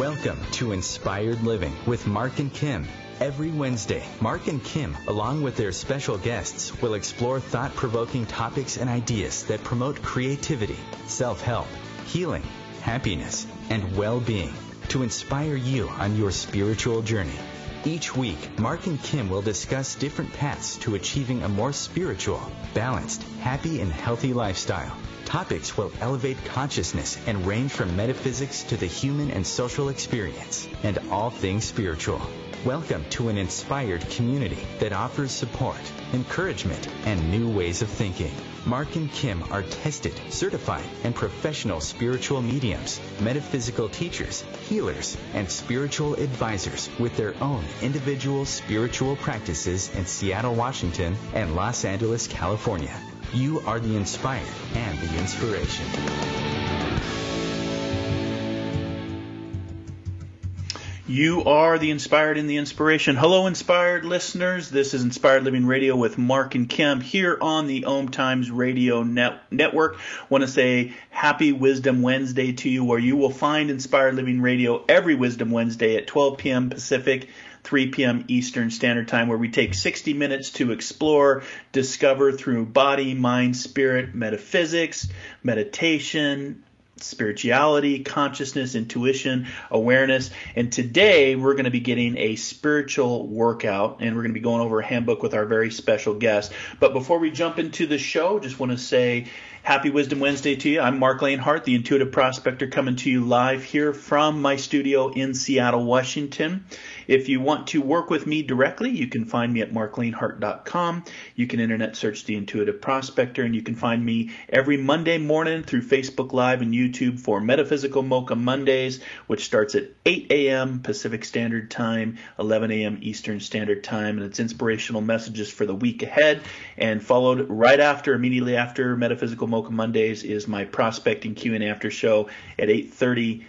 Welcome to Inspired Living with Mark and Kim. Every Wednesday, Mark and Kim, along with their special guests, will explore thought-provoking topics and ideas that promote creativity, self-help, healing, happiness, and well-being to inspire you on your spiritual journey. Each week, Mark and Kim will discuss different paths to achieving a more spiritual, balanced, happy, and healthy lifestyle. Topics will elevate consciousness and range from metaphysics to the human and social experience, and all things spiritual. Welcome to an inspired community that offers support, encouragement, and new ways of thinking. Mark and Kim are tested, certified, and professional spiritual mediums, metaphysical teachers, healers, and spiritual advisors with their own individual spiritual practices in Seattle, Washington, and Los Angeles, California. You are the inspired and the inspiration. You are the inspired and the inspiration. Hello, inspired listeners. This is Inspired Living Radio with Mark and Kim here on the Om Times Radio Network. Want to say Happy Wisdom Wednesday to you, where you will find Inspired Living Radio every Wisdom Wednesday at 12 p.m. Pacific, 3 p.m. Eastern Standard Time, where we take 60 minutes to explore, discover through body, mind, spirit, metaphysics, meditation, spirituality, consciousness, intuition, awareness. And today we're going to be getting a spiritual workout, and we're going to be going over a handbook with our very special guest. But before we jump into the show, just want to say Happy Wisdom Wednesday to you. I'm Mark Lane Hart, the Intuitive Prospector, coming to you live here from my studio in Seattle, Washington. If you want to work with me directly, you can find me at marklanehart.com. You can internet search the Intuitive Prospector, and you can find me every Monday morning through Facebook Live and YouTube for Metaphysical Mocha Mondays, which starts at 8 a.m. Pacific Standard Time, 11 a.m. Eastern Standard Time, and it's inspirational messages for the week ahead. And followed right after, immediately after Metaphysical Mocha Mondays, is my Prospecting Q&A after show at 8:30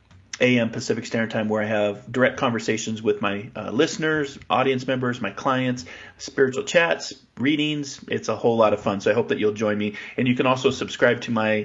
a.m. Pacific Standard Time, where I have direct conversations with my listeners, audience members, my clients, spiritual chats, readings. It's a whole lot of fun, so I hope that you'll join me. And you can also subscribe to my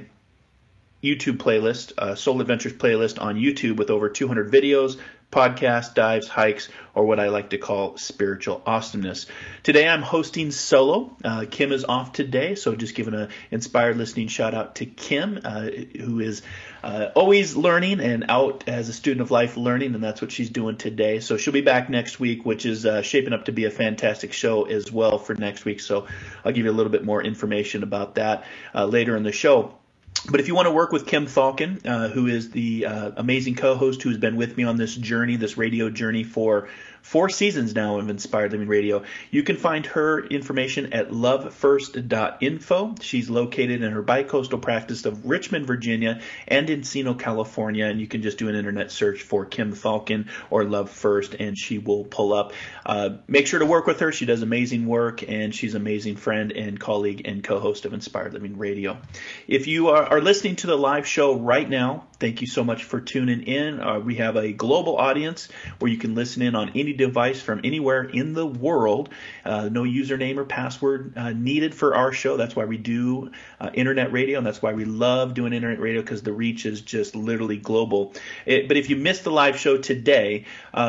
YouTube playlist, Soul Adventures playlist on YouTube, with over 200 videos, podcasts, dives, hikes, or what I like to call spiritual awesomeness. Today I'm hosting solo. Kim is off today, so just giving an inspired listening shout out to Kim, who is always learning and out as a student of life learning, and that's what she's doing today. So she'll be back next week, which is shaping up to be a fantastic show as well for next week. So I'll give you a little bit more information about that later in the show. But if you want to work with Kim Falcon, who is the amazing co-host who's been with me on this journey, this radio journey for 4 seasons now of Inspired Living Radio, you can find her information at lovefirst.info. She's located in her bicoastal practice of Richmond, Virginia, and Encino, California. And you can just do an internet search for Kim Falcon or Love First, and she will pull up. Make sure to work with her. She does amazing work, and she's an amazing friend and colleague and co-host of Inspired Living Radio. If you are listening to the live show right now, thank you so much for tuning in. We have a global audience where you can listen in on any device from anywhere in the world. No username or password needed for our show. That's why we do internet radio, and that's why we love doing internet radio, because the reach is just literally global. But if you missed the live show today,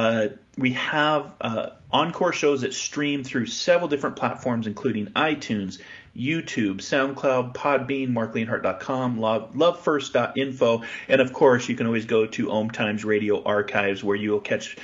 we have encore shows that stream through several different platforms, including iTunes, YouTube, SoundCloud, Podbean, marklanehart.com, lovefirst.info, and of course you can always go to Om Times Radio Archives, where you'll catch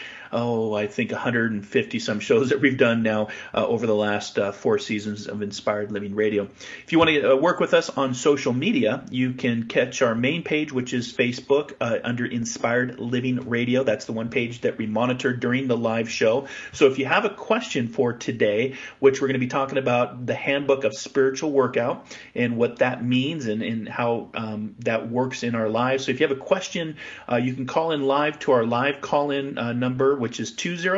I think 150 some shows that we've done now over the last 4 seasons of Inspired Living Radio. If you want to work with us on social media, you can catch our main page, which is Facebook, under Inspired Living Radio. That's the one page that we monitor during the live show. So if you have a question for today, which we're going to be talking about the Handbook of Spiritual Workout and what that means and how that works in our lives. So if you have a question, you can call in live to our live call-in number, which is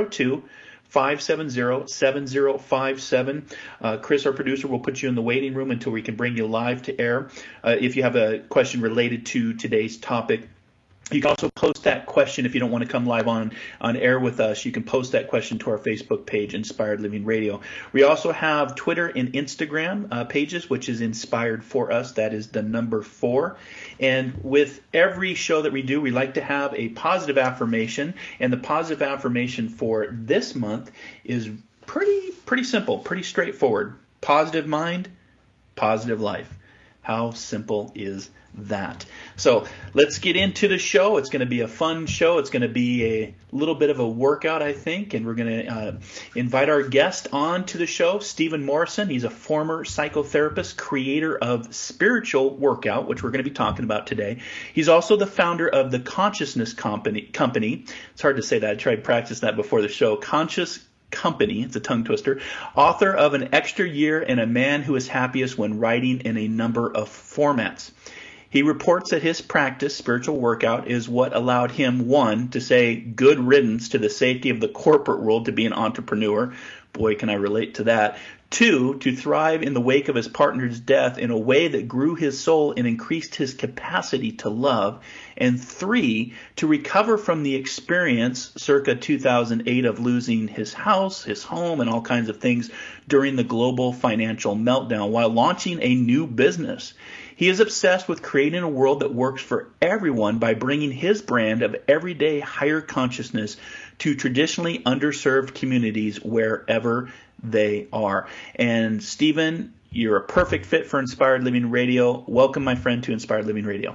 202-570-7057. Chris, our producer, will put you in the waiting room until we can bring you live to air. If you have a question related to today's topic, You can also post that question if you don't want to come live on air with us. You can post that question to our Facebook page, Inspired Living Radio. We also have Twitter and Instagram pages, which is Inspired for Us. That is the number 4. And with every show that we do, we like to have a positive affirmation. And the positive affirmation for this month is pretty simple, pretty straightforward. Positive mind, positive life. How simple is that? So let's get into the show. It's going to be a fun show. It's going to be a little bit of a workout, I think, and we're going to invite our guest on to the show, Stephen Morrison. He's a former psychotherapist, creator of Spiritual Workout, which we're going to be talking about today. He's also the founder of the Consciousness Company. It's hard to say that. I tried to practice that before the show. Conscious Company, it's a tongue twister, author of An Extra Year and A Man Who Is Happiest When Writing in a Number of Formats. He reports that his practice, Spiritual Workout, is what allowed him, 1, to say good riddance to the safety of the corporate world to be an entrepreneur. Boy, can I relate to that. 2, to thrive in the wake of his partner's death in a way that grew his soul and increased his capacity to love. And 3, to recover from the experience circa 2008 of losing his house, his home, and all kinds of things during the global financial meltdown while launching a new business. He is obsessed with creating a world that works for everyone by bringing his brand of everyday higher consciousness to traditionally underserved communities wherever they are. And Stephen, you're a perfect fit for Inspired Living Radio. Welcome, my friend, to Inspired Living Radio.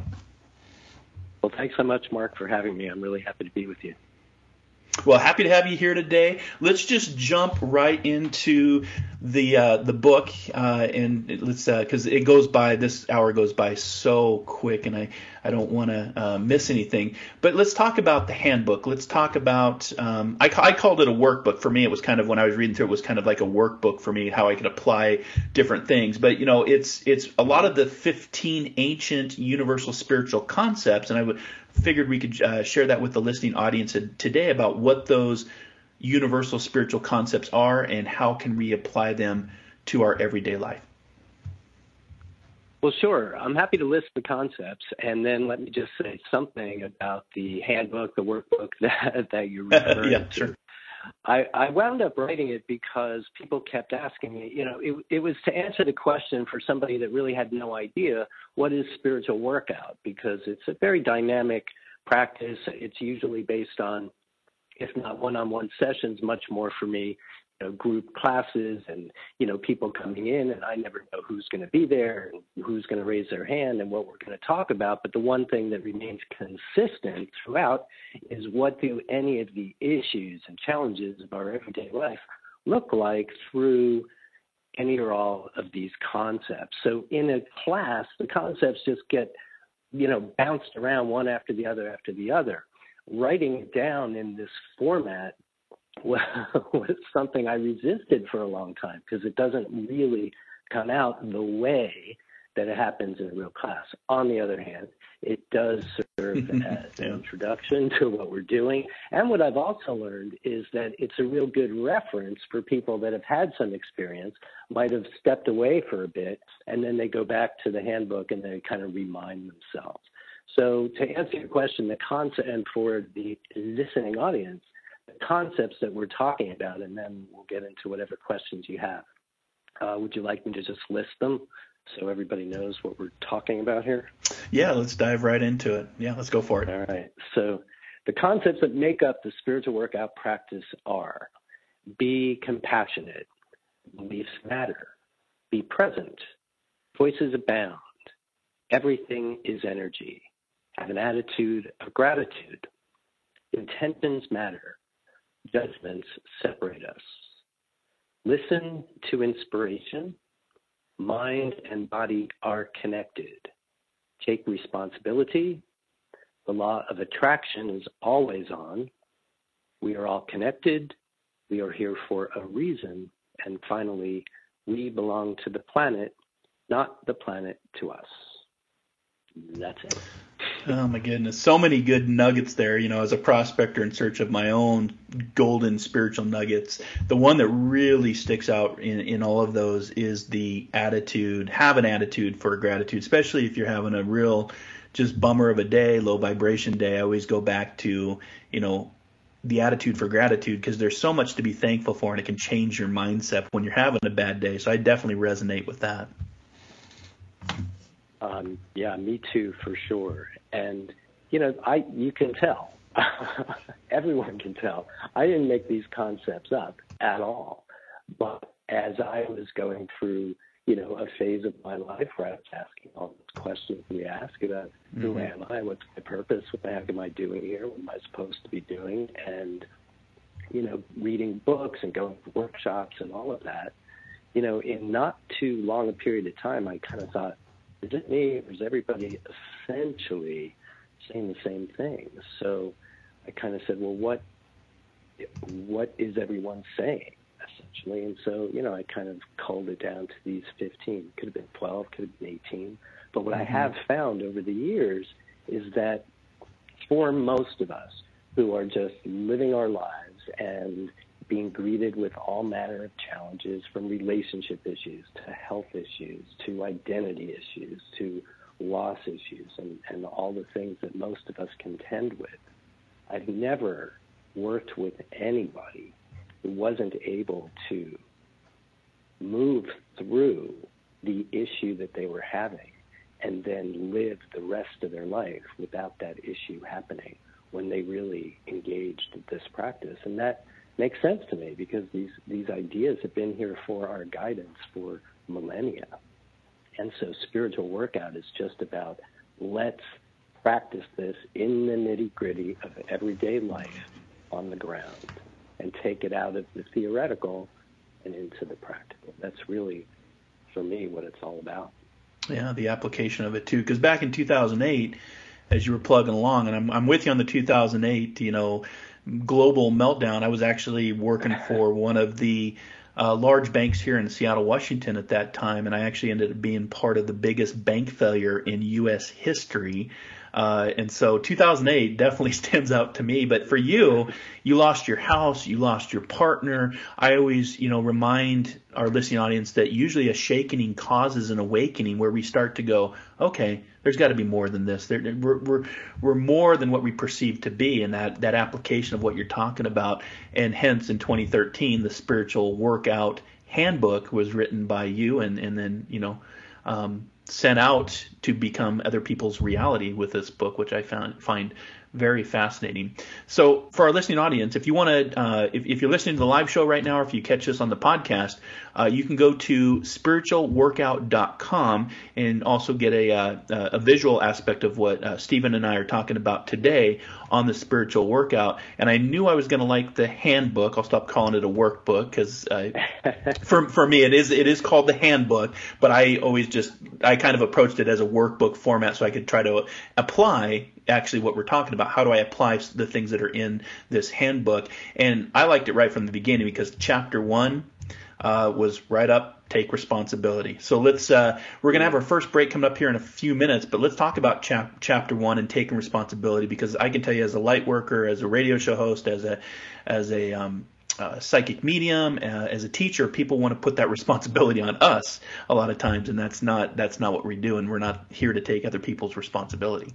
Well, thanks so much, Mark, for having me. I'm really happy to be with you. Well, happy to have you here today. Let's just jump right into the book, and let's because this hour goes by so quick, and I don't want to miss anything. But let's talk about the handbook. Let's talk about I called it a workbook. For me, it was kind of, when I was reading through it, was kind of like a workbook for me, how I could apply different things. But it's a lot of the 15 ancient universal spiritual concepts, and I figured we could share that with the listening audience today about what those universal spiritual concepts are and how can we apply them to our everyday life. Well, sure. I'm happy to list the concepts, and then let me just say something about the handbook, the workbook that you're referring yeah, to. Sure. I wound up writing it because people kept asking me, it was to answer the question for somebody that really had no idea what is spiritual workout, because it's a very dynamic practice. It's usually based on, if not one-on-one sessions, much more for me, group classes and, people coming in, and I never know who's going to be there and who's going to raise their hand and what we're going to talk about. But the one thing that remains consistent throughout is, what do any of the issues and challenges of our everyday life look like through any or all of these concepts? So in a class, the concepts just get, bounced around one after the other after the other. Writing it down in this format was something I resisted for a long time, because it doesn't really come out the way that it happens in a real class. On the other hand, it does serve as an introduction to what we're doing. And what I've also learned is that it's a real good reference for people that have had some experience, might have stepped away for a bit, and then they go back to the handbook and they kind of remind themselves. So to answer your question, the concept, and for the listening audience, the concepts that we're talking about, and then we'll get into whatever questions you have. Would you like me to just list them so everybody knows what we're talking about here? Yeah, let's dive right into it. Yeah, let's go for it. All right. So the concepts that make up the spiritual workout practice are: be compassionate, beliefs matter, be present, voices abound, everything is energy, have an attitude of gratitude, intentions matter, judgments separate us, listen to inspiration, mind and body are connected, take responsibility, the law of attraction is always on, we are all connected, we are here for a reason, and finally, we belong to the planet, not the planet to us. That's it. Oh my goodness. So many good nuggets there, as a prospector in search of my own golden spiritual nuggets. The one that really sticks out in all of those is the attitude, have an attitude for gratitude, especially if you're having a real just bummer of a day, low vibration day, I always go back to, the attitude for gratitude, because there's so much to be thankful for, and it can change your mindset when you're having a bad day. So I definitely resonate with that. Yeah, me too, for sure. And, you can tell. Everyone can tell. I didn't make these concepts up at all. But as I was going through, a phase of my life where I was asking all those questions we ask about who am I, what's my purpose, what the heck am I doing here, what am I supposed to be doing, and, reading books and going to workshops and all of that, in not too long a period of time, I kind of thought, is it me or is everybody essentially saying the same thing? So I kind of said, well, what is everyone saying, essentially? And so, I kind of culled it down to these 15. Could have been 12, could have been 18. But what I have found over the years is that for most of us who are just living our lives and being greeted with all manner of challenges, from relationship issues to health issues to identity issues to loss issues and all the things that most of us contend with, I've never worked with anybody who wasn't able to move through the issue that they were having and then live the rest of their life without that issue happening when they really engaged in this practice. And that makes sense to me, because these ideas have been here for our guidance for millennia. And so spiritual workout is just about, let's practice this in the nitty-gritty of everyday life on the ground and take it out of the theoretical and into the practical. That's really, for me, what it's all about. Yeah, the application of it too. Because back in 2008, as you were plugging along, and I'm with you on the 2008, global meltdown, I was actually working for one of the large banks here in Seattle, Washington at that time, and I actually ended up being part of the biggest bank failure in U.S. history. And so 2008 definitely stands out to me. But for you, you lost your house, you lost your partner. I always, remind our listening audience that usually a shakening causes an awakening, where we start to go, okay, there's got to be more than this. We're more than what we perceive to be, and that application of what you're talking about. And hence, in 2013, the Spiritual Workout Handbook was written by you, and then sent out to become other people's reality with this book, which I find very fascinating. So for our listening audience, if you want to, if you're listening to the live show right now, or if you catch this on the podcast, you can go to spiritualworkout.com and also get a visual aspect of what Stephen and I are talking about today on the Spiritual Workout. And I knew I was going to like the handbook. I'll stop calling it a workbook, because for me it is called the handbook, but I kind of approached it as a workbook format, so I could try to apply actually what we're talking about. How do I apply the things that are in this handbook? And I liked it right from the beginning, because chapter 1 was right up, take responsibility. So we're going to have our first break coming up here in a few minutes, but let's talk about chapter 1 and taking responsibility, because I can tell you, as a light worker, as a radio show host, as a psychic medium, as a teacher, people want to put that responsibility on us a lot of times, and that's not what we do, and we're not here to take other people's responsibility.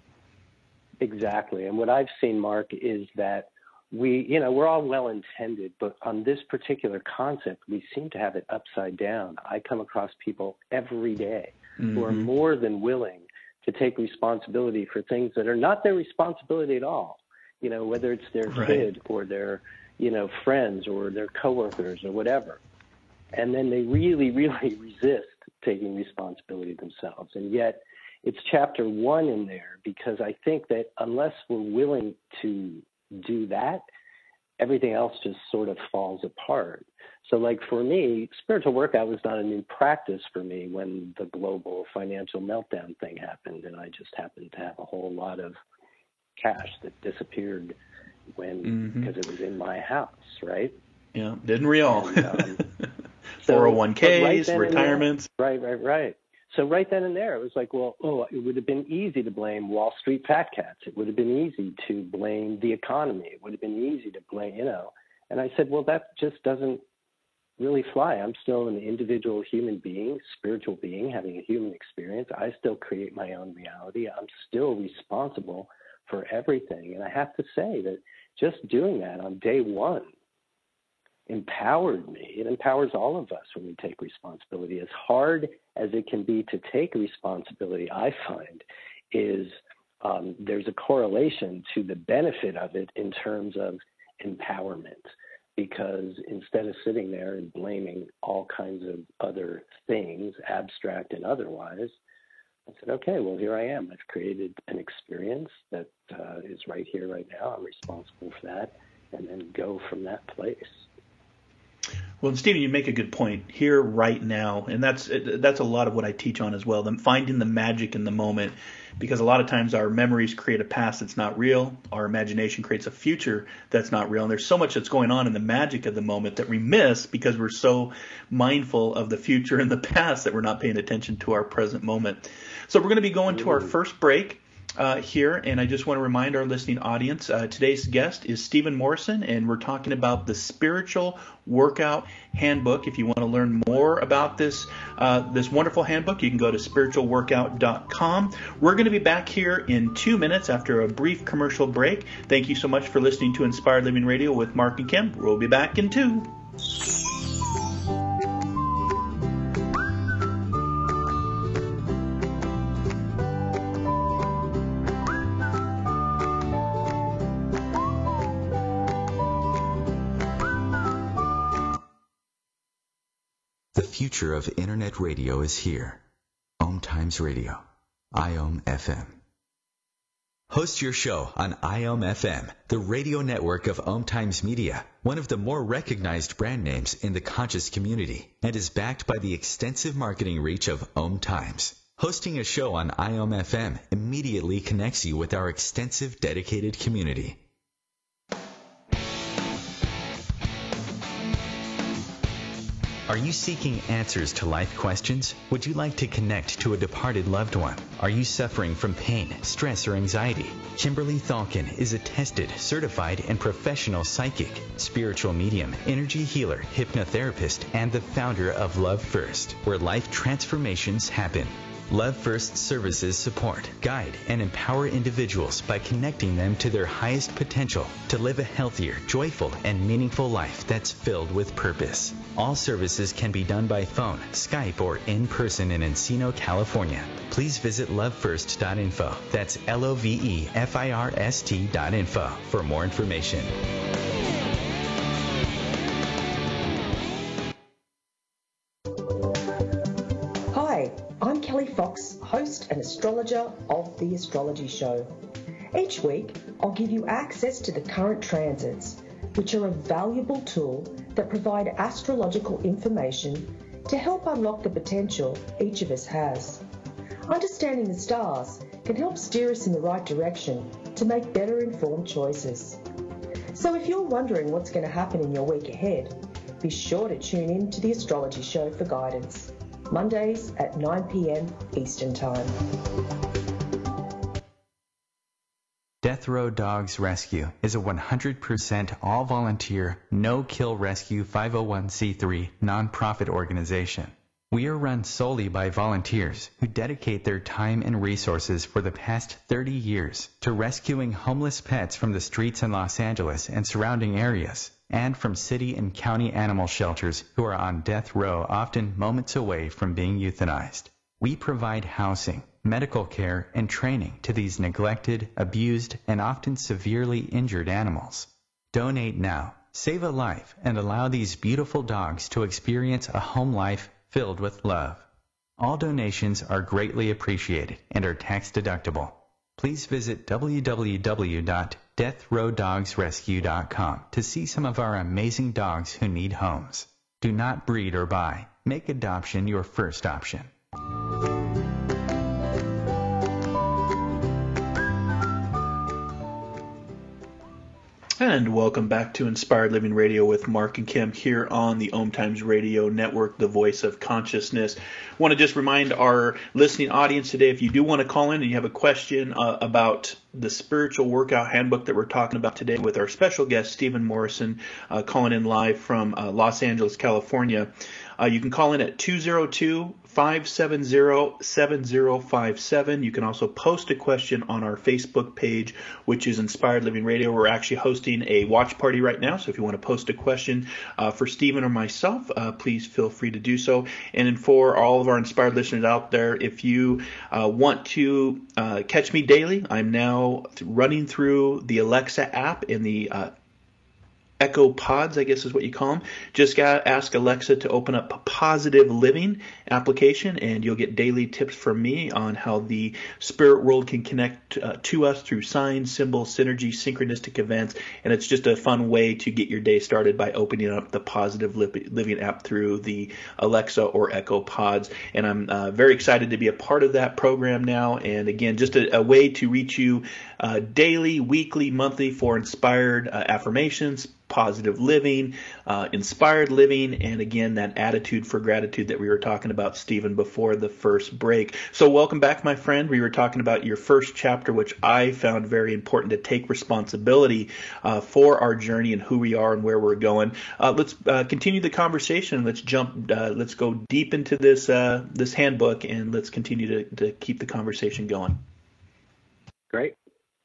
Exactly. And what I've seen, Mark, is that we're all well-intended, but on this particular concept, we seem to have it upside down. I come across people every day who are more than willing to take responsibility for things that are not their responsibility at all, whether it's their kid or their, friends or their coworkers or whatever. And then they really, really resist taking responsibility themselves. And yet it's chapter 1 in there, because I think that unless we're willing to do that, everything else just sort of falls apart. So like for me, spiritual workout was not a new practice for me when the global financial meltdown thing happened, and I just happened to have a whole lot of cash that disappeared because it was in my house, right? Yeah, didn't we all? And, 401ks, retirements. Right. So right then and there, it was like, it would have been easy to blame Wall Street fat cats. It would have been easy to blame the economy. It would have been easy to blame, And I said, well, that just doesn't really fly. I'm still an individual human being, spiritual being, having a human experience. I still create my own reality. I'm still responsible for everything. And I have to say that just doing that on day one empowered me. It empowers all of us when we take responsibility. As hard as it can be to take responsibility, I find, is there's a correlation to the benefit of it in terms of empowerment. Because instead of sitting there and blaming all kinds of other things, abstract and otherwise, I said, okay, well, here I am. I've created an experience that is right here, right now. I'm responsible for that, and then go from that place. Well, Stephen, you make a good point here right now, and that's a lot of what I teach on as well. Them finding the magic in the moment, because a lot of times our memories create a past that's not real. Our imagination creates a future that's not real, and there's so much that's going on in the magic of the moment that we miss because we're so mindful of the future and the past that we're not paying attention to our present moment. So we're going to be going to our first break here, and I just want to remind our listening audience, today's guest is Stephen Morrison, and we're talking about the Spiritual Workout Handbook. If you want to learn more about this wonderful handbook, you can go to spiritualworkout.com. We're going to be back here in 2 minutes after a brief commercial break. Thank you so much for listening to Inspired Living Radio with Mark and Kim. We'll be back in 2. The future of Internet radio is here. Om Times Radio, IOM FM. Host your show on IOM FM, the radio network of Om Times Media, one of the more recognized brand names in the conscious community, and is backed by the extensive marketing reach of Om Times. Hosting a show on IOM FM immediately connects you with our extensive dedicated community. Are you seeking answers to life questions? Would you like to connect to a departed loved one? Are you suffering from pain, stress, or anxiety? Kimberly Thalkin is a tested, certified, and professional psychic, spiritual medium, energy healer, hypnotherapist, and the founder of Love First, where life transformations happen. Love First services support, guide, and empower individuals by connecting them to their highest potential to live a healthier, joyful, and meaningful life that's filled with purpose. All services can be done by phone, Skype, or in person in Encino, California. Please visit lovefirst.info. That's LOVEFIRST.info for more information. I'm Kelly Fox, host and astrologer of The Astrology Show. Each week, I'll give you access to the current transits, which are a valuable tool that provide astrological information to help unlock the potential each of us has. Understanding the stars can help steer us in the right direction to make better informed choices. So if you're wondering what's going to happen in your week ahead, be sure to tune in to The Astrology Show for guidance. Mondays at 9 p.m. Eastern Time. Death Row Dogs Rescue is a 100% all-volunteer, no-kill rescue 501c3 nonprofit organization. We are run solely by volunteers who dedicate their time and resources for the past 30 years to rescuing homeless pets from the streets in Los Angeles and surrounding areas, and from city and county animal shelters who are on death row, often moments away from being euthanized. We provide housing, medical care, and training to these neglected, abused, and often severely injured animals. Donate now, save a life, and allow these beautiful dogs to experience a home life filled with love. All donations are greatly appreciated and are tax deductible. Please visit www.deathrowdogsrescue.com to see some of our amazing dogs who need homes. Do not breed or buy. Make adoption your first option. And welcome back to Inspired Living Radio with Mark and Kim here on the Om Times Radio Network, the voice of consciousness. I want to just remind our listening audience today, if you do want to call in and you have a question about the spiritual workout handbook that we're talking about today with our special guest, Stephen Morrison, calling in live from Los Angeles, California, you can call in at 202-570-7057. You can also post a question on our Facebook page, which is Inspired Living Radio. We're actually hosting a watch party right now, so if you want to post a question for Stephen or myself, please feel free to do so. And for all of our inspired listeners out there, if you want to catch me daily, I'm now running through the Alexa app in the Echo Pods, I guess is what you call them. Just ask Alexa to open up a Positive Living application, and you'll get daily tips from me on how the spirit world can connect to us through signs, symbols, synergy, synchronistic events, and it's just a fun way to get your day started by opening up the Positive Living app through the Alexa or Echo Pods. And I'm very excited to be a part of that program now, and again, just a way to reach you daily, weekly, monthly for inspired affirmations, positive living, inspired living, and again, that attitude for gratitude that we were talking about, Stephen, before the first break. So welcome back, my friend. We were talking about your first chapter, which I found very important, to take responsibility for our journey and who we are and where we're going. Let's continue the conversation. Let's go deep into this handbook, and let's continue to keep the conversation going. Great.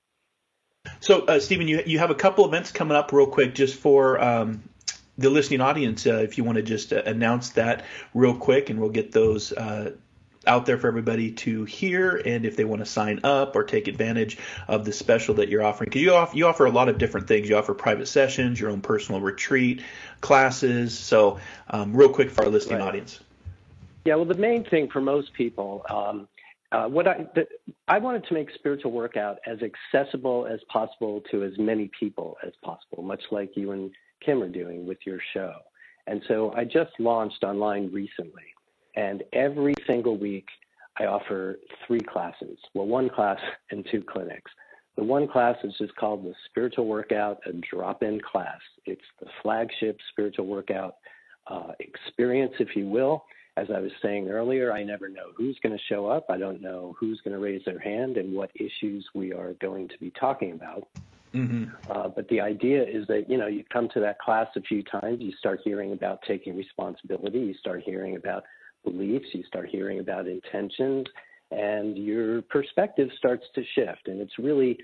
So, Stephen, you have a couple events coming up real quick just for the listening audience. If you want to just announce that real quick, and we'll get those out there for everybody to hear, and if they want to sign up or take advantage of the special that you're offering. Because you offer a lot of different things. You offer private sessions, your own personal retreat, classes. So real quick for our listening audience. Yeah, well, the main thing for most people, I wanted to make spiritual workout as accessible as possible to as many people as possible, much like you and Kim are doing with your show. And so I just launched online recently, and every single week I offer 3 classes. Well, 1 class and 2 clinics. The 1 class is just called the Spiritual Workout, a drop-in class. It's the flagship spiritual workout experience, if you will. As I was saying earlier, I never know who's going to show up. I don't know who's going to raise their hand and what issues we are going to be talking about. Mm-hmm. But the idea is that, you come to that class a few times, you start hearing about taking responsibility, you start hearing about beliefs, you start hearing about intentions, and your perspective starts to shift. And it's really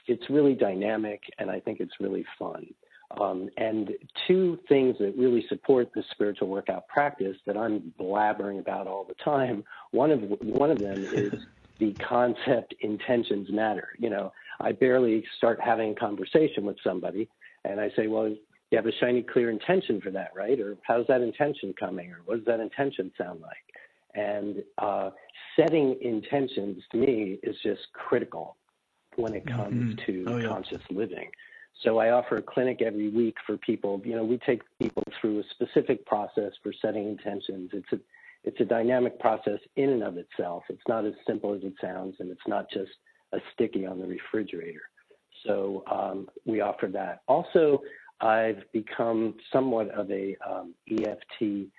dynamic, and I think it's really fun. And 2 things that really support the spiritual workout practice that I'm blabbering about all the time, one of them is the concept intentions matter. I barely start having a conversation with somebody, and I say, well, you have a shiny, clear intention for that, right? Or how's that intention coming? Or what does that intention sound like? And setting intentions, to me, is just critical when it comes to conscious living. So I offer a clinic every week for people. We take people through a specific process for setting intentions. It's a dynamic process in and of itself. It's not as simple as it sounds, and it's not just a sticky on the refrigerator. So we offer that. Also, I've become somewhat of a EFT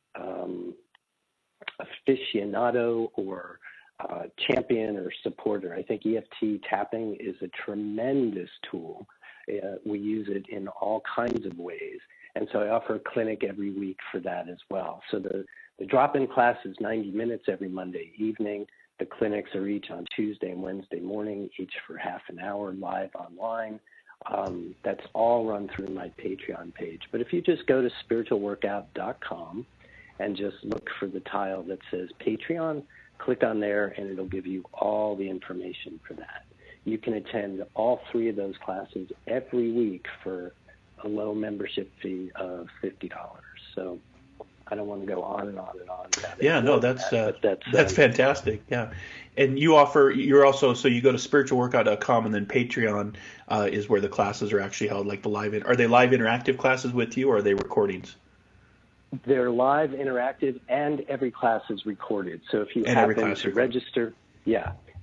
aficionado or champion or supporter. I think EFT tapping is a tremendous tool. We use it in all kinds of ways. And so I offer a clinic every week for that as well. So the drop-in class is 90 minutes every Monday evening. The clinics are each on Tuesday and Wednesday morning, each for half an hour live online. That's all run through my Patreon page. But if you just go to spiritualworkout.com and just look for the tile that says Patreon, click on there, and it'll give you all the information for that. You can attend all 3 of those classes every week for a low membership fee of $50. So I don't want to go on and on and on about it. Yeah, no, that's fantastic. Yeah. And you're also, so you go to spiritualworkout.com, and then Patreon is where the classes are actually held, like are they live interactive classes with you, or are they recordings? They're live interactive, and every class is recorded. So if you happen to register,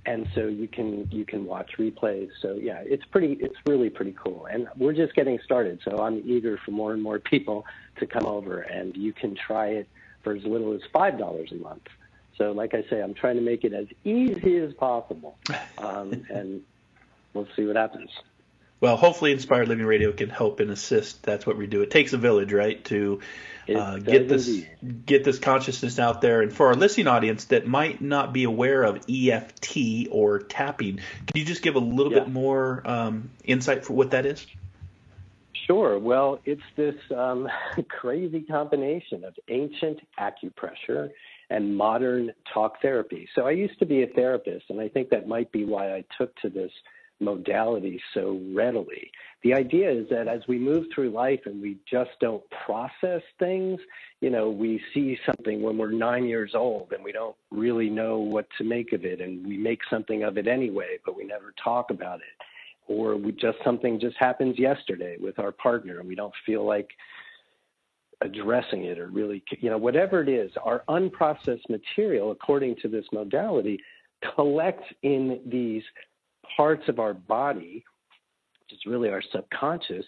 And so you can watch replays. So yeah, it's really pretty cool. And we're just getting started. So I'm eager for more and more people to come over, and you can try it for as little as $5 a month. So like I say, I'm trying to make it as easy as possible, and we'll see what happens. Well, hopefully Inspired Living Radio can help and assist. That's what we do. It takes a village, right, to get this consciousness out there. And for our listening audience that might not be aware of EFT or tapping, can you just give a little bit more insight for what that is? Sure. Well, it's this crazy combination of ancient acupressure and modern talk therapy. So I used to be a therapist, and I think that might be why I took to this modality so readily. The idea is that as we move through life and we just don't process things, we see something when we're 9 years old and we don't really know what to make of it, and we make something of it anyway, but we never talk about it. Or something just happens yesterday with our partner and we don't feel like addressing it, or really, whatever it is, our unprocessed material, according to this modality, collects in these parts of our body, which is really our subconscious,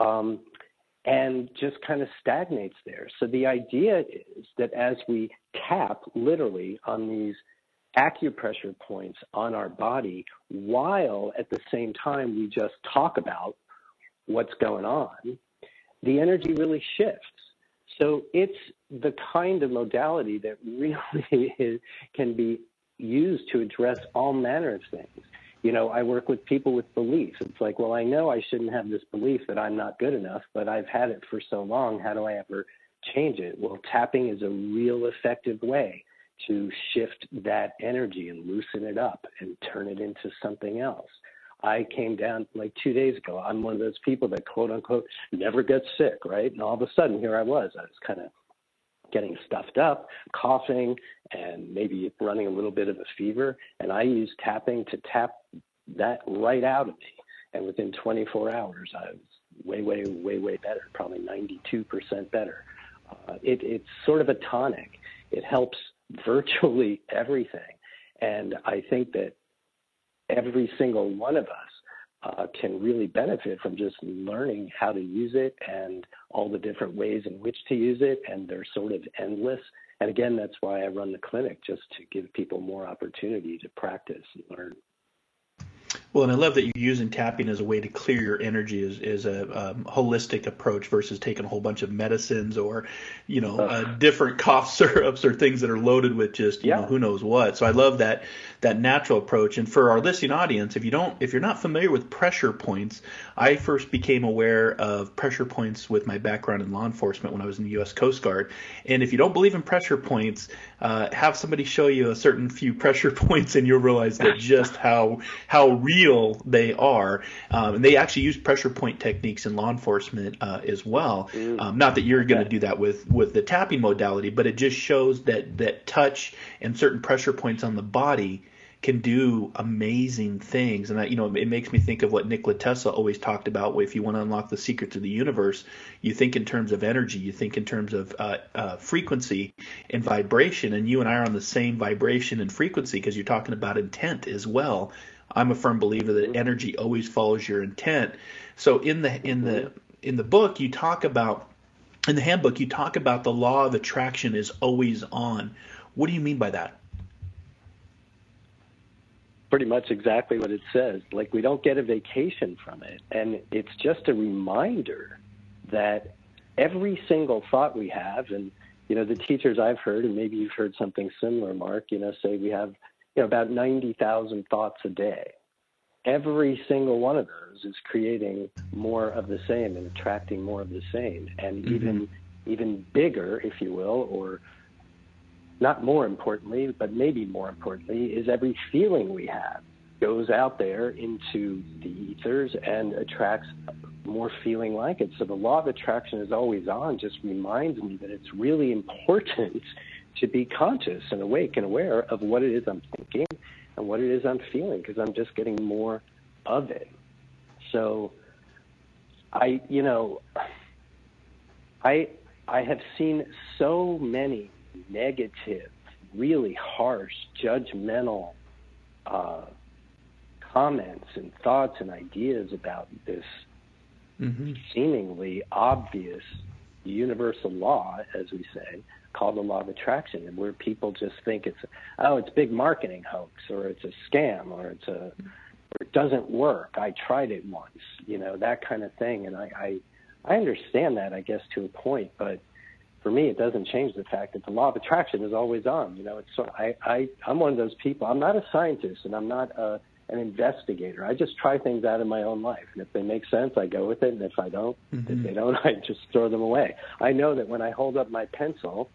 and just kind of stagnates there. So the idea is that as we tap literally on these acupressure points on our body, while at the same time we just talk about what's going on, the energy really shifts. So it's the kind of modality that really can be used to address all manner of things. I work with people with beliefs. It's like, well, I know I shouldn't have this belief that I'm not good enough, but I've had it for so long. How do I ever change it? Well, tapping is a real effective way to shift that energy and loosen it up and turn it into something else. I came down like 2 days ago. I'm one of those people that, quote unquote, never gets sick, right? And all of a sudden, here I was kind of getting stuffed up, coughing, and maybe running a little bit of a fever. And I used tapping to tap that right out of me. And within 24 hours, I was way better, probably 92% better. It's sort of a tonic. It helps virtually everything. And I think that every single one of us can really benefit from just learning how to use it and all the different ways in which to use it. And they're sort of endless. And again, that's why I run the clinic, just to give people more opportunity to practice and learn. Well, and I love that you're using tapping as a way to clear your energy as a holistic approach versus taking a whole bunch of medicines or, different cough syrups or things that are loaded with just, who knows what. So I love that natural approach. And for our listening audience, if you're not familiar with pressure points, I first became aware of pressure points with my background in law enforcement when I was in the U.S. Coast Guard. And if you don't believe in pressure points, have somebody show you a certain few pressure points and you'll realize that just how real they are. And they actually use pressure point techniques in law enforcement as well. Not that you're going to do that with the tapping modality, but it just shows that touch and certain pressure points on the body can do amazing things. And it makes me think of what Nikola Tesla always talked about. If you want to unlock the secrets of the universe, you think in terms of energy, you think in terms of frequency and vibration. And you and I are on the same vibration and frequency because you're talking about intent as well. I'm a firm believer that energy always follows your intent. So in the book, you talk about, in the handbook, you talk about the law of attraction is always on. What do you mean by that? Pretty much exactly what it says. Like, we don't get a vacation from it. And it's just a reminder that every single thought we have, and, the teachers I've heard, and maybe you've heard something similar, Mark, say we have about 90,000 thoughts a day. Every single one of those is creating more of the same and attracting more of the same. And even bigger, if you will, or not more importantly, but maybe more importantly, is every feeling we have goes out there into the ethers and attracts more feeling like it. So the law of attraction is always on, just reminds me that it's really important to be conscious and awake and aware of what it is I'm thinking and what it is I'm feeling, because I'm just getting more of it. So I have seen so many negative, really harsh, judgmental comments and thoughts and ideas about this seemingly obvious universal law, as we say, called the law of attraction, and where people just think it's a big marketing hoax, or it's a scam, or it doesn't work. I tried it once, that kind of thing. And I understand that, I guess, to a point, but for me, it doesn't change the fact that the law of attraction is always on. I'm one of those people. I'm not a scientist, and I'm not an investigator. I just try things out in my own life, and if they make sense, I go with it, and if I don't, if they don't, I just throw them away. I know that when I hold up my pencil,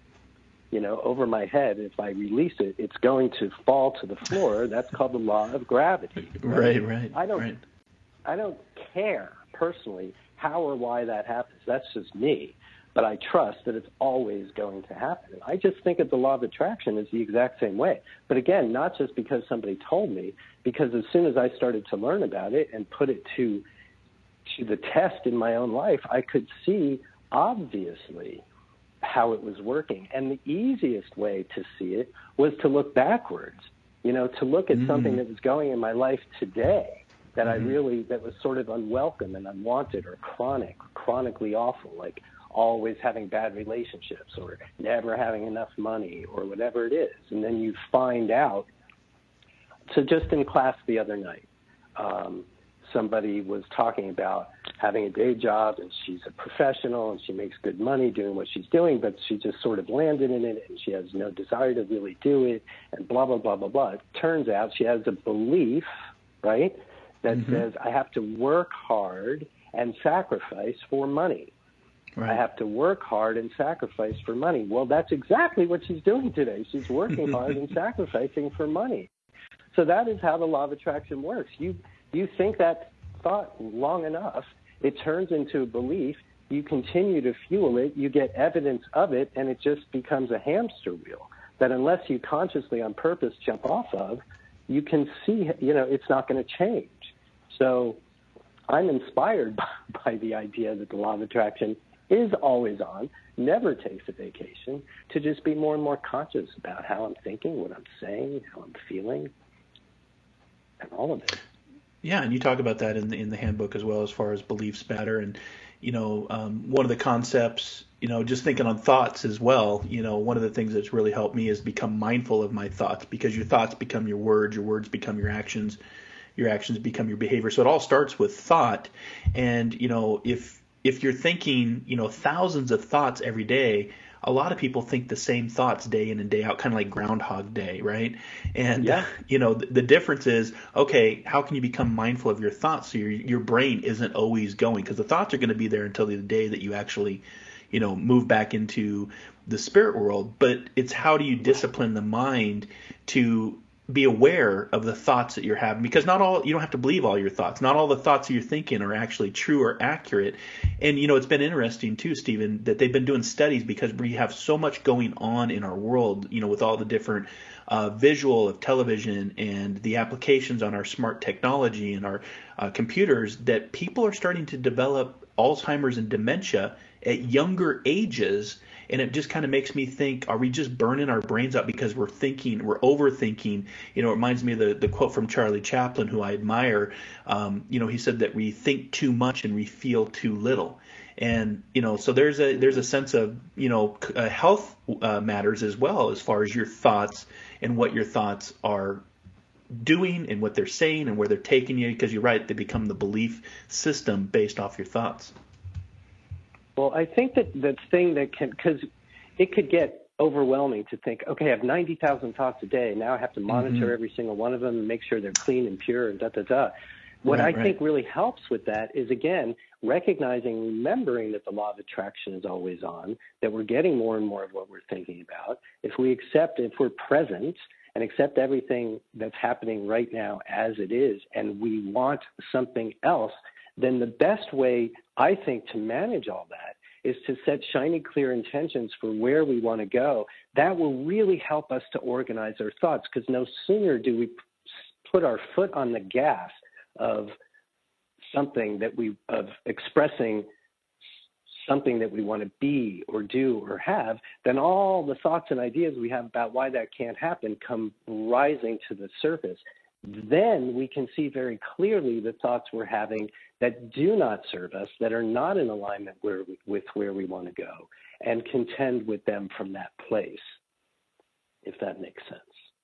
over my head, if I release it, it's going to fall to the floor. That's called the law of gravity. Right. I don't care personally how or why that happens. That's just me. But I trust that it's always going to happen. I just think of the law of attraction as the exact same way. But again, not just because somebody told me, because as soon as I started to learn about it and put it to the test in my own life, I could see obviously how it was working. And the easiest way to see it was to look backwards, to look at something that was going in my life today that that was sort of unwelcome and unwanted, or chronically awful, like always having bad relationships, or never having enough money, or whatever it is. And then you find out. So just in class the other night, somebody was talking about having a day job, and she's a professional, and she makes good money doing what she's doing, but she just sort of landed in it, and she has no desire to really do it, and blah, blah, blah, blah, blah. It turns out she has a belief, right, that says, I have to work hard and sacrifice for money. Right. I have to work hard and sacrifice for money. Well, that's exactly what she's doing today. She's working hard and sacrificing for money. So that is how the law of attraction works. You think that thought long enough, it turns into a belief. You continue to fuel it. You get evidence of it, and it just becomes a hamster wheel that unless you consciously on purpose jump off of, you can see, it's not going to change. So I'm inspired by the idea that the law of attraction is always on, never takes a vacation, to just be more and more conscious about how I'm thinking, what I'm saying, how I'm feeling, and all of it. Yeah, and you talk about that in the handbook as well, as far as beliefs matter. And, one of the concepts, just thinking on thoughts as well, one of the things that's really helped me is become mindful of my thoughts, because your thoughts become your words become your actions become your behavior. So it all starts with thought. And, if you're thinking, thousands of thoughts every day, a lot of people think the same thoughts day in and day out, kind of like Groundhog Day, right? And, the difference is, okay, how can you become mindful of your thoughts so your brain isn't always going? Because the thoughts are going to be there until the day that you actually, move back into the spirit world. But it's how do you discipline the mind to be aware of the thoughts that you're having, because you don't have to believe all your thoughts. Not all the thoughts that you're thinking are actually true or accurate. And, it's been interesting too, Stephen, that they've been doing studies, because we have so much going on in our world, with all the different visual of television and the applications on our smart technology and our computers, that people are starting to develop Alzheimer's and dementia at younger ages. And it just kind of makes me think, are we just burning our brains out because we're overthinking? It reminds me of the quote from Charlie Chaplin, who I admire. He said that we think too much and we feel too little. And, so there's a sense of, health matters as well, as far as your thoughts and what your thoughts are doing and what they're saying and where they're taking you, because you're right, they become the belief system based off your thoughts. Well, I think that the thing that because it could get overwhelming to think, okay, I have 90,000 thoughts a day. Now I have to monitor every single one of them and make sure they're clean and pure and da-da-da. What I think really helps with that is, again, remembering that the law of attraction is always on, that we're getting more and more of what we're thinking about. If we're present and accept everything that's happening right now as it is, and we want something else, then the best way, I think, to manage all that is to set shiny, clear intentions for where we want to go. That will really help us to organize our thoughts, because no sooner do we put our foot on the gas of something of expressing something that we want to be or do or have, then all the thoughts and ideas we have about why that can't happen come rising to the surface. Then we can see very clearly the thoughts we're having that do not serve us, that are not in alignment with where we want to go, and contend with them from that place, if that makes sense.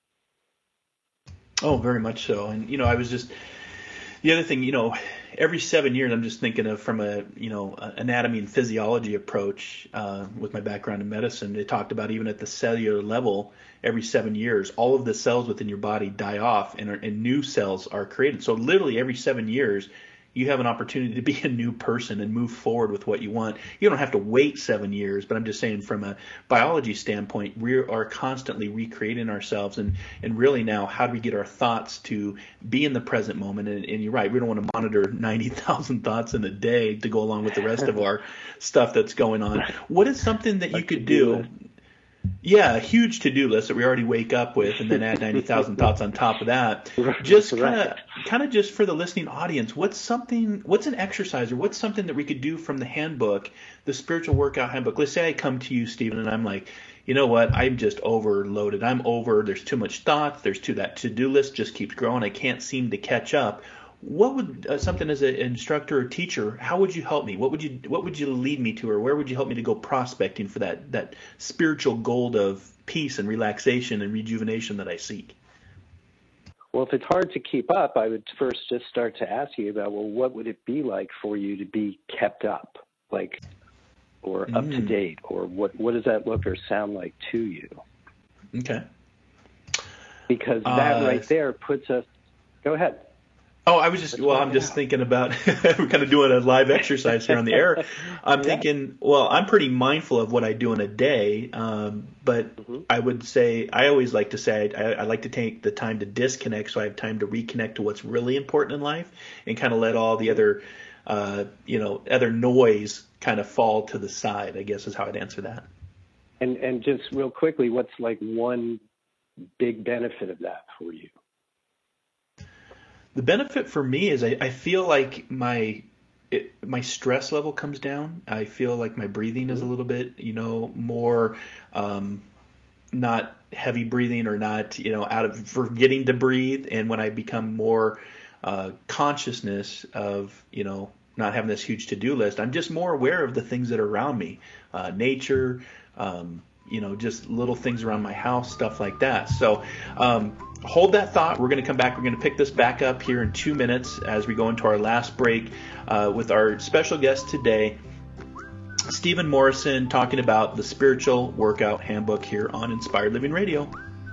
Oh, very much so. And, I was just, the other thing, every 7 years, I'm just thinking of from a, anatomy and physiology approach with my background in medicine. They talked about even at the cellular level, every 7 years, all of the cells within your body die off and new cells are created. So literally every 7 years, you have an opportunity to be a new person and move forward with what you want. You don't have to wait 7 years, but I'm just saying from a biology standpoint, we are constantly recreating ourselves. And really now, how do we get our thoughts to be in the present moment? And you're right, we don't want to monitor 90,000 thoughts in a day to go along with the rest of our stuff that's going on. What is something that you could do? Yeah, a huge to-do list that we already wake up with, and then add 90,000 thoughts on top of that. Just kind of just for the listening audience, what's an exercise or what's something that we could do from the handbook, the Spiritual Workout Handbook? Let's say I come to you, Stephen, and I'm like, you know what? I'm just overloaded. There's too much thought. That to-do list just keeps growing. I can't seem to catch up. What would something as an instructor or teacher? How would you help me? What would you lead me to, or where would you help me to go prospecting for that spiritual gold of peace and relaxation and rejuvenation that I seek? Well, if it's hard to keep up, I would first just start to ask you about, well, what would it be like for you to be kept up, or up to date, or what does that look or sound like to you? Okay. Because that right there puts us. Go ahead. Oh, I'm just thinking about, we're kind of doing a live exercise here on the air. I'm thinking, I'm pretty mindful of what I do in a day, but I would say, I always like to say, I like to take the time to disconnect so I have time to reconnect to what's really important in life and kind of let all the other, other noise kind of fall to the side, I guess is how I'd answer that. And just real quickly, what's one big benefit of that for you? The benefit for me is I feel like my stress level comes down. I feel like my breathing is a little bit, more not heavy breathing or not, out of forgetting to breathe. And when I become more consciousness of, not having this huge to-do list, I'm just more aware of the things that are around me, nature, just little things around my house, stuff like that. So hold that thought. We're going to come back. We're going to pick this back up here in 2 minutes as we go into our last break with our special guest today, Stephen Morrison, talking about the Spiritual Workout Handbook here on Inspired Living Radio.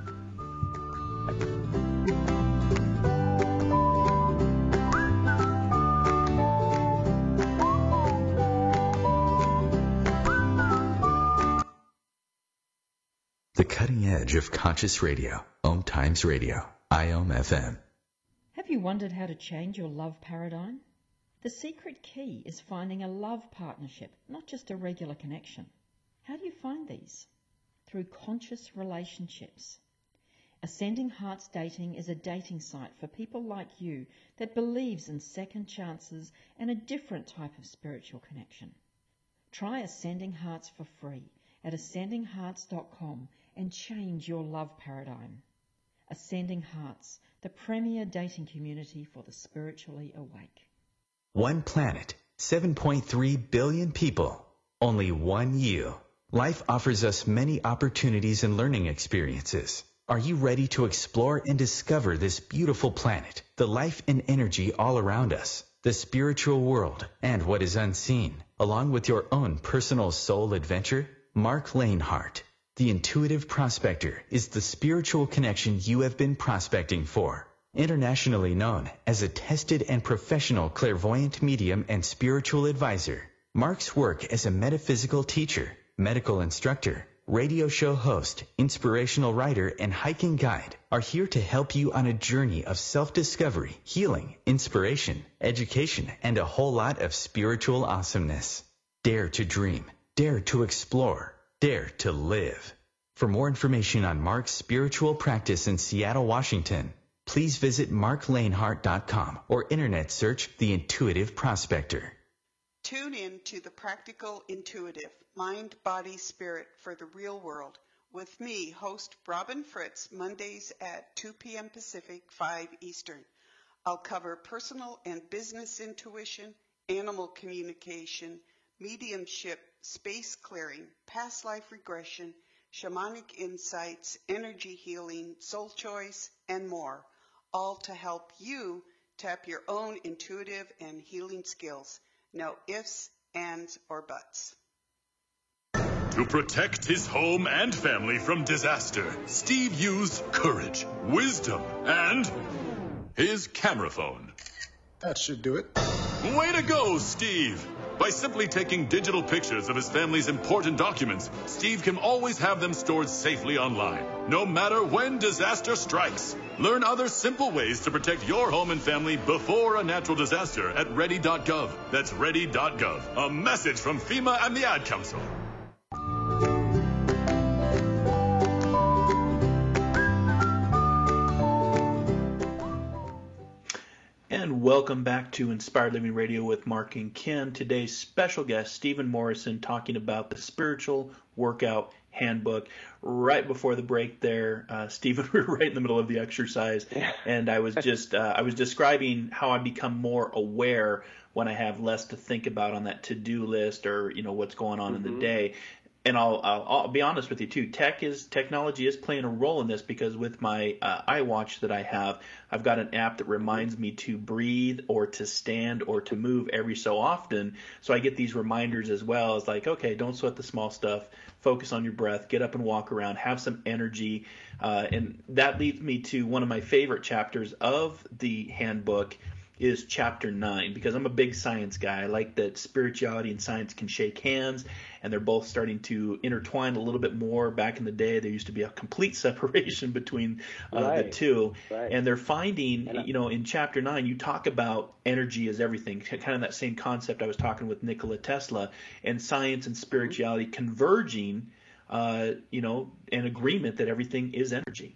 The cutting edge of conscious radio. Om Times Radio. IOM FM. Have you wondered how to change your love paradigm? The secret key is finding a love partnership, not just a regular connection. How do you find these? Through conscious relationships. Ascending Hearts Dating is a dating site for people like you that believes in second chances and a different type of spiritual connection. Try Ascending Hearts for free at ascendinghearts.com and change your love paradigm. Ascending Hearts, the premier dating community for the spiritually awake. One planet, 7.3 billion people, only one you. Life offers us many opportunities and learning experiences. Are you ready to explore and discover this beautiful planet, the life and energy all around us, the spiritual world, and what is unseen, along with your own personal soul adventure? Mark Lanehart, the intuitive prospector, is the spiritual connection you have been prospecting for. Internationally known as a tested and professional clairvoyant medium and spiritual advisor, Mark's work as a metaphysical teacher, medical instructor, radio show host, inspirational writer, and hiking guide are here to help you on a journey of self-discovery, healing, inspiration, education, and a whole lot of spiritual awesomeness. Dare to dream. Dare to explore. Dare to live. For more information on Mark's spiritual practice in Seattle, Washington, please visit marklanehart.com or internet search The Intuitive Prospector. Tune in to The Practical Intuitive, Mind, Body, Spirit for the Real World with me, host Robin Fritz, Mondays at 2 p.m. Pacific, 5 Eastern. I'll cover personal and business intuition, animal communication, mediumship, space clearing, past life regression, shamanic insights, energy healing, soul choice, and more, all to help you tap your own intuitive and healing skills. No ifs, ands, or buts. To protect his home and family from disaster, Steve used courage, wisdom, and his camera phone. That should do it. Way to go, Steve! By simply taking digital pictures of his family's important documents, Steve can always have them stored safely online, no matter when disaster strikes. Learn other simple ways to protect your home and family before a natural disaster at ready.gov. That's ready.gov. A message from FEMA and the Ad Council. And welcome back to Inspired Living Radio with Mark and Kim. Today's special guest, Stephen Morrison, talking about the Spiritual Workout Handbook. Right before the break there, Stephen, we were right in the middle of the exercise, and I was just I was describing how I become more aware when I have less to think about on that to-do list, or what's going on in the day. And I'll be honest with you too. Technology is playing a role in this, because with my iWatch that I have, I've got an app that reminds me to breathe or to stand or to move every so often. So I get these reminders as well. It's like, okay, don't sweat the small stuff. Focus on your breath. Get up and walk around. Have some energy. And that leads me to one of my favorite chapters of the handbook, is chapter 9, because I'm a big science guy. I like that spirituality and science can shake hands, and they're both starting to intertwine a little bit more. Back in the day, there used to be a complete separation between the two. Right. And they're finding, in chapter 9, you talk about energy as everything, kind of that same concept I was talking with Nikola Tesla, and science and spirituality converging, an agreement that everything is energy.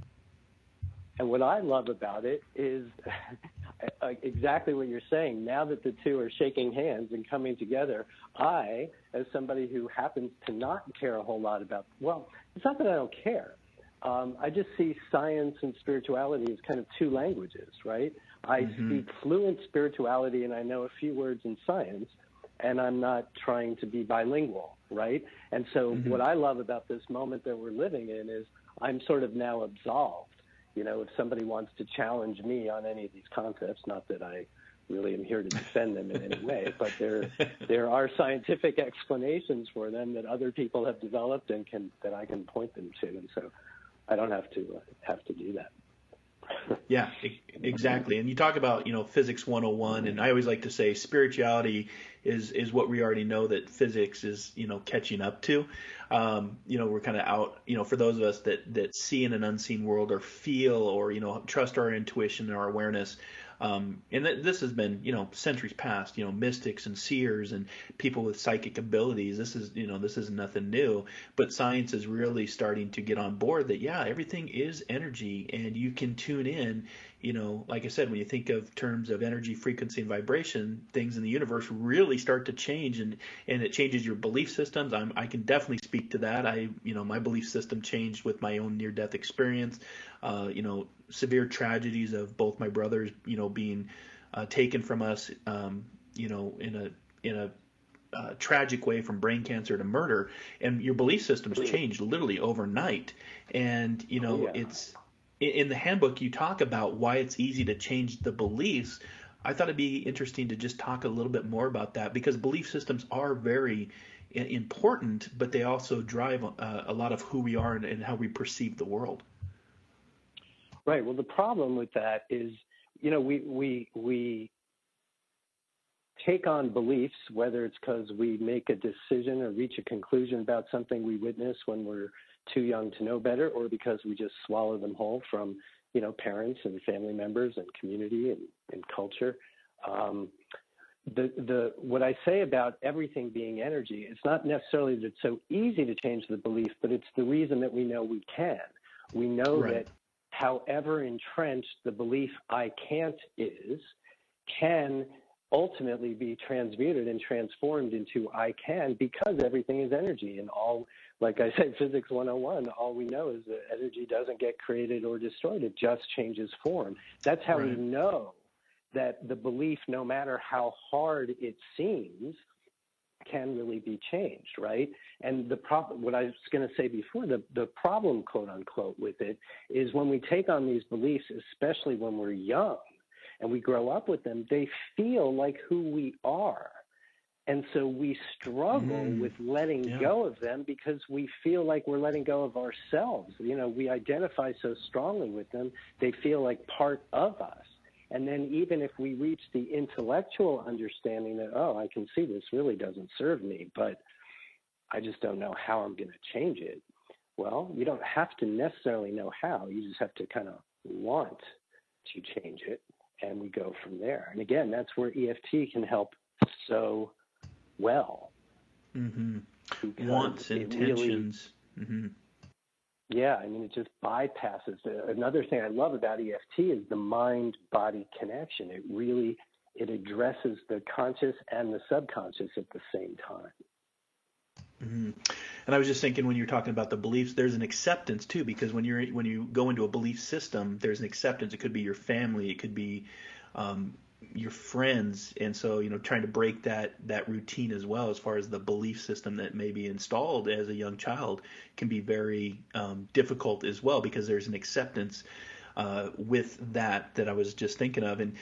And what I love about it is exactly what you're saying. Now that the two are shaking hands and coming together, I, as somebody who happens to not care a whole lot about, well, it's not that I don't care. I just see science and spirituality as kind of two languages, right? I speak fluent spirituality and I know a few words in science, and I'm not trying to be bilingual, right? And so what I love about this moment that we're living in is I'm sort of now absolved. If somebody wants to challenge me on any of these concepts, not that I really am here to defend them in any way, but there are scientific explanations for them that other people have developed and that I can point them to, and so I don't have to do that. Yeah, exactly. And you talk about, physics 101, and I always like to say spirituality is what we already know that physics is, catching up to. We're kind of out, for those of us that see in an unseen world or feel or, trust our intuition and our awareness. And this has been, centuries past, mystics and seers and people with psychic abilities. This is nothing new, but science is really starting to get on board that, everything is energy, and you can tune in, like I said, when you think of terms of energy, frequency, and vibration, things in the universe really start to change, and it changes your belief systems. I can definitely speak to that. My belief system changed with my own near-death experience. Severe tragedies of both my brothers, being taken from us, in a tragic way, from brain cancer to murder, and your belief systems changed literally overnight. And it's in the handbook you talk about why it's easy to change the beliefs. I thought it'd be interesting to just talk a little bit more about that, because belief systems are very important, but they also drive a lot of who we are and how we perceive the world. Right. Well, the problem with that is, we take on beliefs, whether it's because we make a decision or reach a conclusion about something we witness when we're too young to know better, or because we just swallow them whole from, parents and family members and community and culture. What I say about everything being energy, it's not necessarily that it's so easy to change the belief, but it's the reason that we know we can. We know that however entrenched the belief I can't is, can ultimately be transmuted and transformed into I can, because everything is energy. And all, like I said, Physics 101, all we know is that energy doesn't get created or destroyed. It just changes form. That's how we know that the belief, no matter how hard it seems, can really be changed, right? And the problem, what I was going to say before, the problem, quote unquote, with it is when we take on these beliefs, especially when we're young and we grow up with them, they feel like who we are. And so we struggle with letting go of them because we feel like we're letting go of ourselves. You know, we identify so strongly with them, they feel like part of us. And then even if we reach the intellectual understanding that, oh, I can see this really doesn't serve me, but I just don't know how I'm going to change it. Well, you don't have to necessarily know how. You just have to kind of want to change it, and we go from there. And again, that's where EFT can help so well. Wants, intentions. Really, yeah, I mean, it just bypasses. Another thing I love about EFT is the mind-body connection. It addresses the conscious and the subconscious at the same time. And I was just thinking, when you're talking about the beliefs, there's an acceptance too, because when you go into a belief system, there's an acceptance. It could be your family, it could be your friends, and so trying to break that routine as well, as far as the belief system that may be installed as a young child, can be very difficult as well, because there's an acceptance with that I was just thinking of. And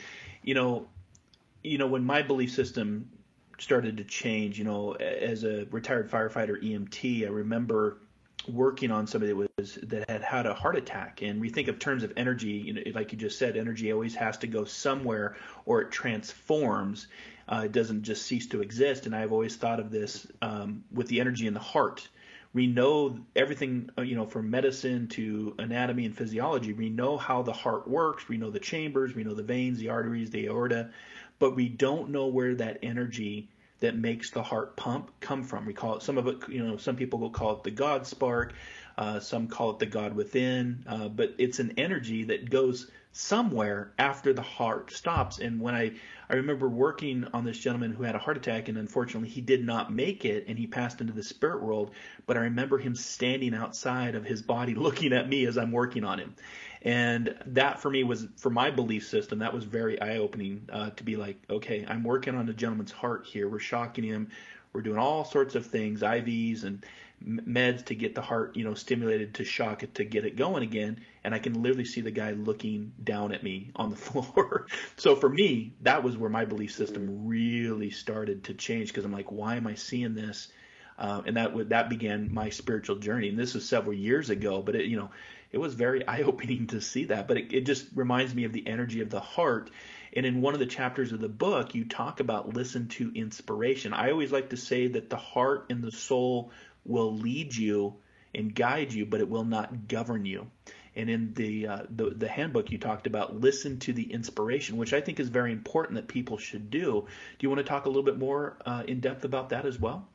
when my belief system started to change, as a retired firefighter EMT, I remember working on somebody that had a heart attack. And we think of terms of energy, like you just said, energy always has to go somewhere or it transforms. It doesn't just cease to exist. And I've always thought of this with the energy in the heart. We know everything, from medicine to anatomy and physiology. We know how the heart works. We know the chambers. We know the veins, the arteries, the aorta. But we don't know where that energy that makes the heart pump come from. We call it, some of it, some people will call it the God spark, some call it the God within, but it's an energy that goes somewhere after the heart stops. And when I remember working on this gentleman who had a heart attack, and unfortunately he did not make it, and he passed into the spirit world, but I remember him standing outside of his body looking at me as I'm working on him. And that for me was, for my belief system, that was very eye-opening, to be like, okay, I'm working on a gentleman's heart here. We're shocking him. We're doing all sorts of things, IVs and meds to get the heart, stimulated to shock it, to get it going again. And I can literally see the guy looking down at me on the floor. So for me, that was where my belief system really started to change, because I'm like, why am I seeing this? And that began my spiritual journey. And this was several years ago, but it was very eye-opening to see that. But it just reminds me of the energy of the heart. And in one of the chapters of the book, you talk about listen to inspiration. I always like to say that the heart and the soul will lead you and guide you, but it will not govern you. And in the handbook, you talked about listen to the inspiration, which I think is very important that people should do. Do you want to talk a little bit more in depth about that as well?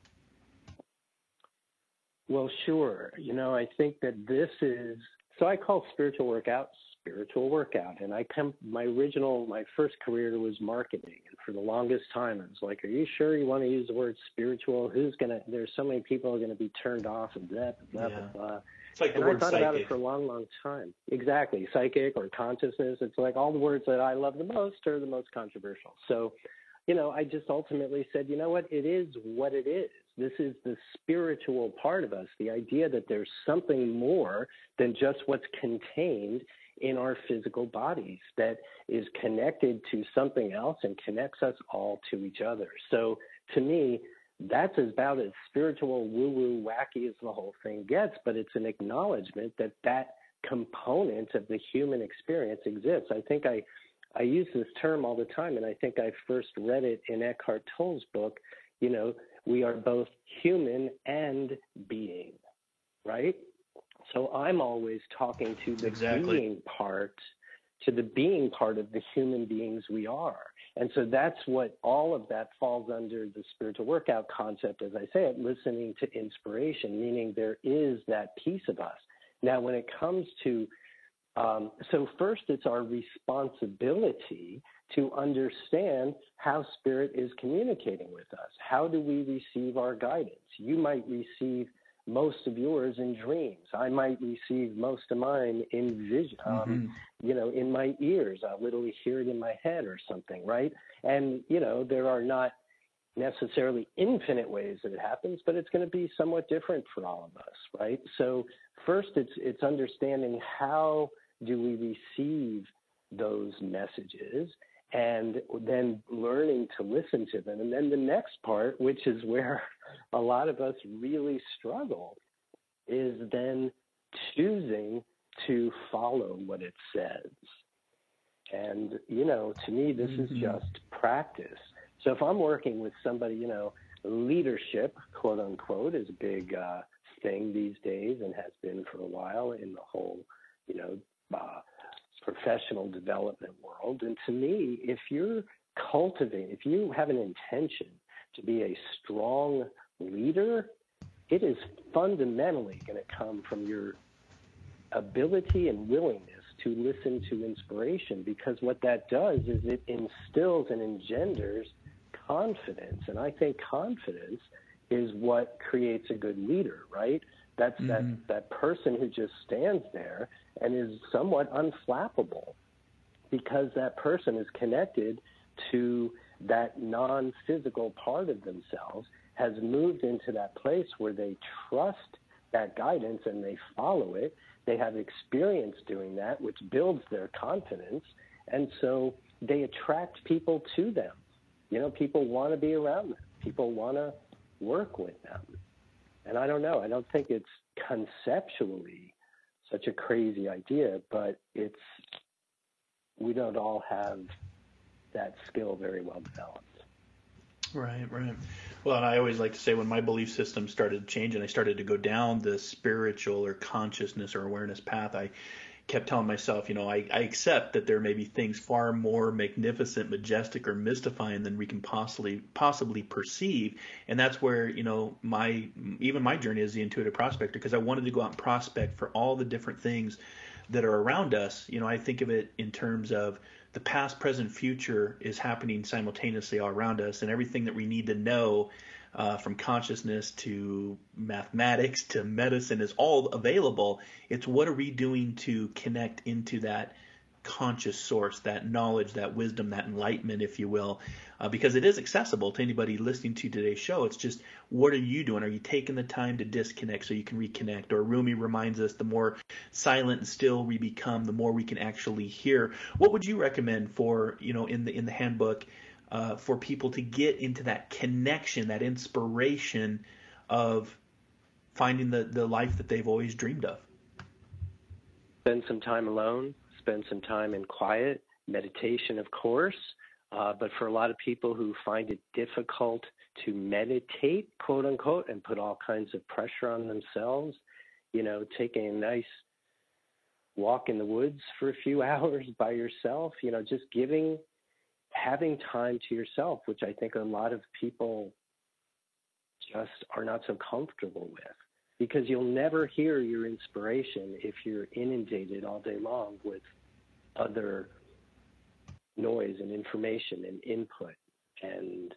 Well, sure. I think that this is, so I call spiritual workout. And my first career was marketing. And for the longest time, I was like, are you sure you want to use the word spiritual? There's so many people are going to be turned off and blah, blah, blah, blah. It's like the and word I thought psychic. about it for a long, long time. Exactly. Psychic or consciousness. It's like all the words that I love the most are the most controversial. So, I just ultimately said, you know what? It is what it is. This is the spiritual part of us, the idea that there's something more than just what's contained in our physical bodies that is connected to something else and connects us all to each other. So to me, that's about as spiritual, woo-woo, wacky as the whole thing gets, but it's an acknowledgement that component of the human experience exists. I think I use this term all the time, and I think I first read it in Eckhart Tolle's book. We are both human and being, right? So I'm always talking to the being part, of the human beings we are. And so that's what all of that falls under the spiritual workout concept, as I say it, listening to inspiration, meaning there is that piece of us. Now, when it comes to So first, it's our responsibility to understand how Spirit is communicating with us. How do we receive our guidance? You might receive most of yours in dreams. I might receive most of mine in vision, in my ears. I'll literally hear it in my head or something, right? And, there are not necessarily infinite ways that it happens, but it's going to be somewhat different for all of us, right? So first, it's understanding how do we receive those messages, and then learning to listen to them. And then the next part, which is where a lot of us really struggle, is then choosing to follow what it says. And, to me, this is just practice. So if I'm working with somebody, leadership, quote unquote, is a big thing these days and has been for a while in the whole, professional development world. And to me, if you have an intention to be a strong leader, it is fundamentally going to come from your ability and willingness to listen to inspiration, because what that does is it instills and engenders confidence. And I think confidence is what creates a good leader, right? That's that person who just stands there and is somewhat unflappable, because that person is connected to that non-physical part of themselves, has moved into that place where they trust that guidance and they follow it. They have experience doing that, which builds their confidence. And so they attract people to them. People want to be around them. People want to work with them. And I don't know. I don't think it's conceptually such a crazy idea, but we don't all have that skill very well developed. Right. Well, and I always like to say, when my belief system started changing, I started to go down the spiritual or consciousness or awareness path. I kept telling myself, I accept that there may be things far more magnificent, majestic, or mystifying than we can possibly perceive. And that's where, my journey as the intuitive prospector, because I wanted to go out and prospect for all the different things that are around us. I think of it in terms of the past, present, future is happening simultaneously all around us, and everything that we need to know, from consciousness to mathematics to medicine, is all available. It's what are we doing to connect into that conscious source, that knowledge, that wisdom, that enlightenment, if you will, because it is accessible to anybody listening to today's show. It's just, what are you doing? Are you taking the time to disconnect so you can reconnect? Or Rumi reminds us, the more silent and still we become, the more we can actually hear. What would you recommend for, in the handbook, for people to get into that connection, that inspiration of finding the life that they've always dreamed of? Spend some time alone. Spend some time in quiet, meditation, of course. But for a lot of people who find it difficult to meditate, quote unquote, and put all kinds of pressure on themselves, taking a nice walk in the woods for a few hours by yourself, just having time to yourself, which I think a lot of people just are not so comfortable with, because you'll never hear your inspiration if you're inundated all day long with other noise and information and input and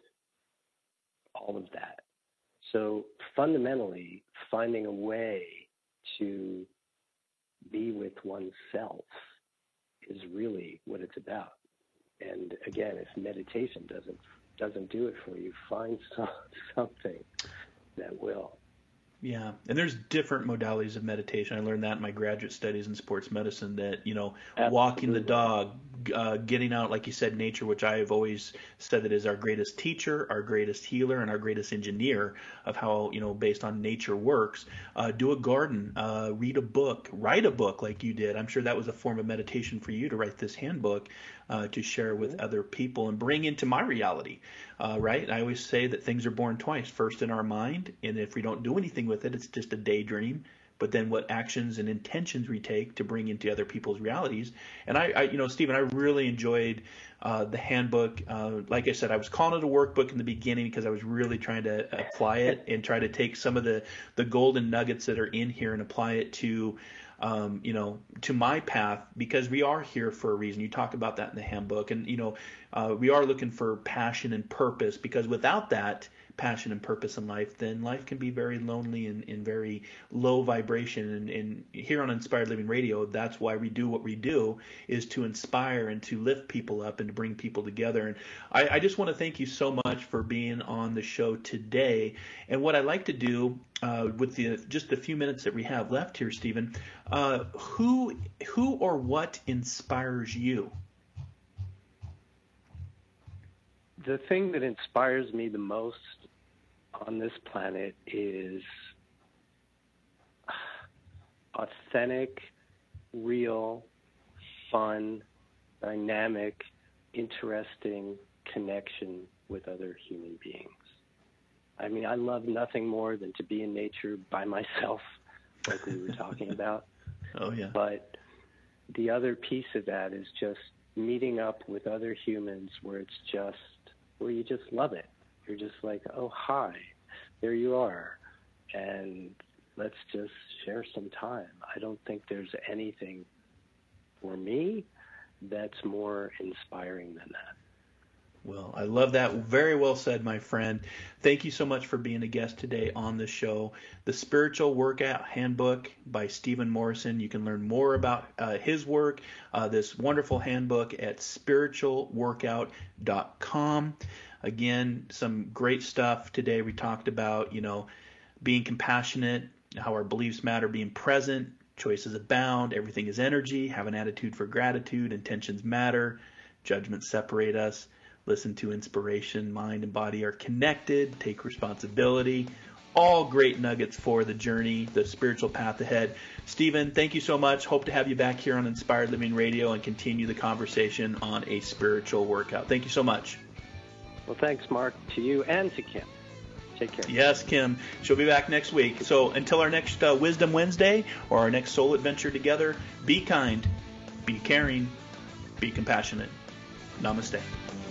all of that. So fundamentally, finding a way to be with oneself is really what it's about. And again, if meditation doesn't do it for you, find something that will. Yeah, and there's different modalities of meditation. I learned that in my graduate studies in sports medicine, that, walking the dog, getting out, like you said, nature, which I have always said that is our greatest teacher, our greatest healer, and our greatest engineer of how, based on nature works. Do a garden, read a book, write a book like you did. I'm sure that was a form of meditation for you to write this handbook, to share with other people and bring into my reality, right? I always say that things are born twice, first in our mind, and if we don't do anything with it, it's just a daydream. but then what actions and intentions we take to bring into other people's realities. And I Stephen, I really enjoyed the handbook. Like I said, I was calling it a workbook in the beginning because I was really trying to apply it and try to take some of the golden nuggets that are in here and apply it to to my path, because we are here for a reason. You talk about that in the handbook, and we are looking for passion and purpose, because without that passion and purpose in life, then life can be very lonely and very low vibration. And here on Inspired Living Radio, that's why we do what we do, is to inspire and to lift people up and to bring people together. And I just want to thank you so much for being on the show today. And what I'd like to do with just the few minutes that we have left here, Stephen, who or what inspires you? The thing that inspires me the most on this planet is authentic, real, fun, dynamic, interesting connection with other human beings. I mean, I love nothing more than to be in nature by myself, like we were talking about. Oh, yeah. But the other piece of that is just meeting up with other humans where you just love it. You're just like, oh, hi, there you are, and let's just share some time. I don't think there's anything for me that's more inspiring than that. Well, I love that. Very well said, my friend. Thank you so much for being a guest today on the show. The Spiritual Workout Handbook by Stephen Morrison. You can learn more about his work, this wonderful handbook, at spiritualworkout.com. Again, some great stuff today. We talked about, being compassionate, how our beliefs matter, being present, choices abound, everything is energy, have an attitude for gratitude, intentions matter, judgments separate us, listen to inspiration, mind and body are connected, take responsibility. All great nuggets for the journey, the spiritual path ahead. Stephen, thank you so much. Hope to have you back here on Inspired Living Radio and continue the conversation on a spiritual workout. Thank you so much. Well, thanks, Mark, to you and to Kim. Take care. Yes, Kim. She'll be back next week. So until our next Wisdom Wednesday or our next soul adventure together, be kind, be caring, be compassionate. Namaste.